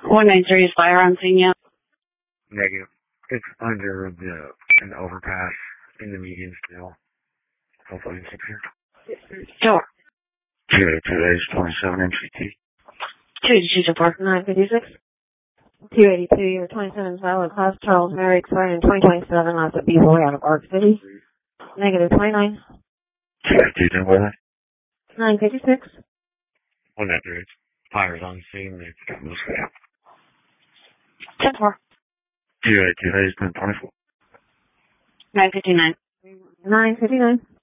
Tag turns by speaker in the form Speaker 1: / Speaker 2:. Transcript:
Speaker 1: 193 is fire on scene yet?
Speaker 2: Negative. It's under an overpass in the median still. Hopefully it's up here.
Speaker 1: Sure.
Speaker 2: 282 is 27 MCT.
Speaker 1: 282
Speaker 3: 956. 282, your 27 is valid. Class Charles Mary expired in 2027. That's at Beasley out of Arc City. Negative 29.
Speaker 2: 282 weather.
Speaker 3: 956.
Speaker 2: 193. Fire's on scene. They've got mostly out.
Speaker 1: 10-4.
Speaker 2: 282 is 24.
Speaker 1: 959.
Speaker 3: 959.